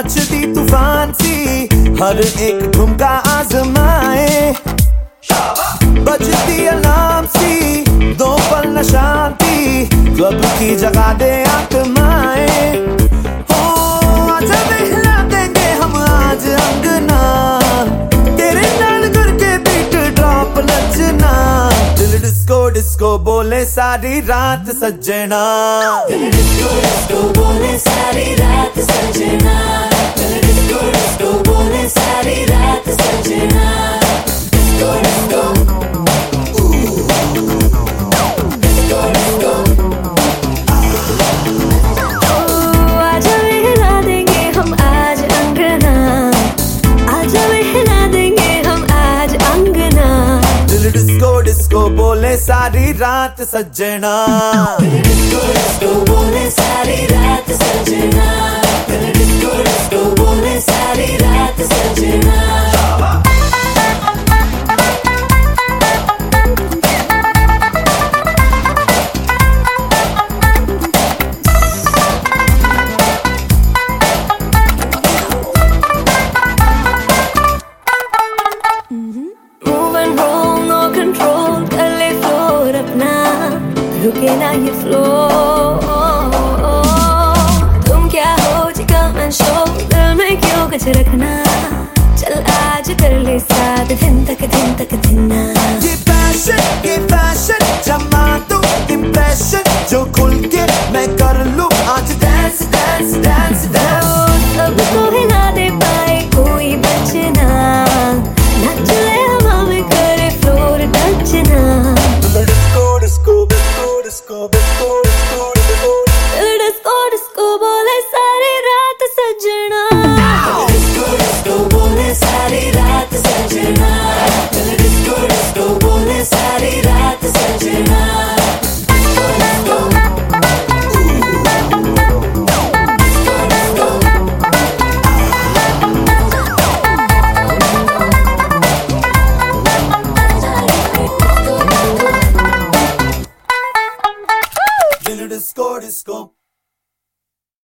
मचती तूफान सी, हर एक ठुमका आजमाए। बजती अलार्म सी, दो पल न शांति, क्लब की जगह दे आत्माएं। हो आजा बहला देंगे हम आज अंगना, तेरे नाल करके बीट ड्रॉप नचना। दिल डिस्को डिस्को बोले सारी रात सजना, दिल डिस्को डिस्को बोले सारी रात सजना, दिल डिस्को डिस्को बोले सारी रात सजना। डिस्को डिस्को डिस्को डिस्को, आजा बहला देंगे हम आज अंगना, आजा बहला देंगे हम आज अंगना। दिल डिस्को डिस्को बोले सारी रात सजना, दिल डिस्को डिस्को बोले सारी रात सजना, दिल डिस्को डिस्को बोले सारी रात सजना। Move and roll, no control, कर ले floor अपना, रुके ना ये flow। तुम क्या हो जी come and show, दिल में क्यों कुछ रखना, चल आज कर ले साथ दिन तक ना। ये फैशन जमा दूं इम्प्रेशन, जो खुल के मैं कर लूं आज डांस डांस डांस डांस। सबको हिला दे पाए कोई बचना, नाच ले हवा में करे फ्लोर टचना।